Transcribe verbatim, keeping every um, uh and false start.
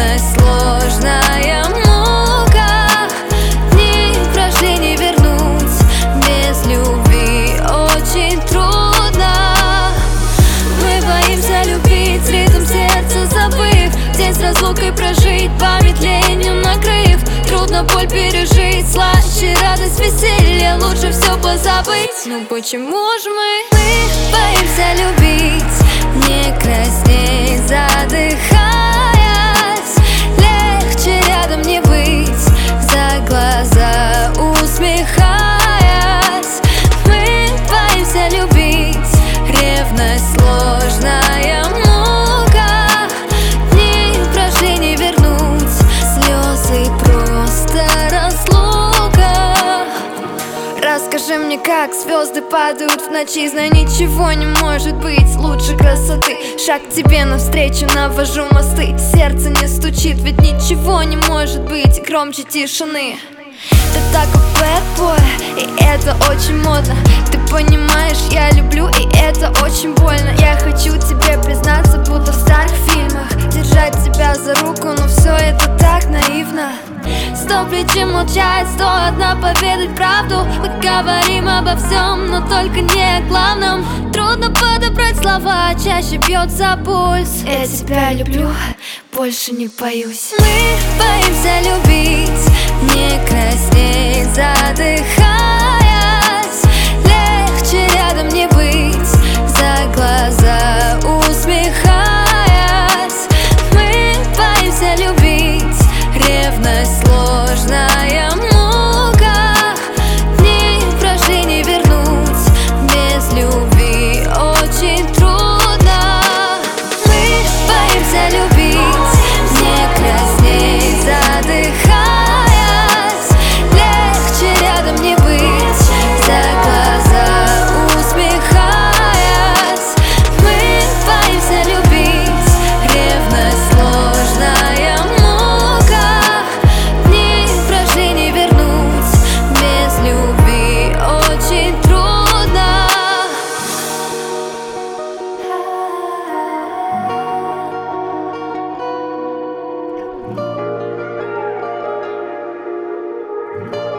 Ревность сложная мука, дни прошли не вернуть, без любви очень трудно. Мы боимся любить, ритм сердца забыв, день с разлукой прожить, память ленью накрыв. Трудно боль пережить, слаще радость, веселье, лучше все позабыть. Ну почему же мы, мы боимся любить, не краснеть, задыхаясь? Легче рядом не быть, за глаза усмехаясь. Мы боимся любить, ревность сложная мука, дни прошли не вернуть, слезы просто разлука. Расскажи мне, как звезды падают в ночи, знай, ничего не может быть лучше красоты. Шаг к тебе навстречу, навожу мосты, сердце не стучит, ведь ничего не может быть громче тишины. Ты такой bad boy, и это очень модно. Ты понимаешь, я люблю, и это очень больно. Я хочу тебе признаться, будто в старых фильмах, держать тебя за руку, но все это так наивно. Сто причин молчать, сто одна поведать правду. Мы говорим обо всем, но только не о главном. Трудно подобрать слова, чаще бьется пульс. Я тебя люблю, больше не боюсь. Мы боимся любить, не краснеть, задыхаясь. Легче рядом не быть, за глаза усмехаясь. Мы боимся любить, ревность сложная мука, дни прошли не вернуть, без любви очень трудно. Мы боимся любить, не краснеть, задыхаясь. Легче рядом не быть, за глаза усмехаясь. Мы боимся любить, ревность сложная мука, дни прошли не вернуть, без любви очень трудно. Thank you.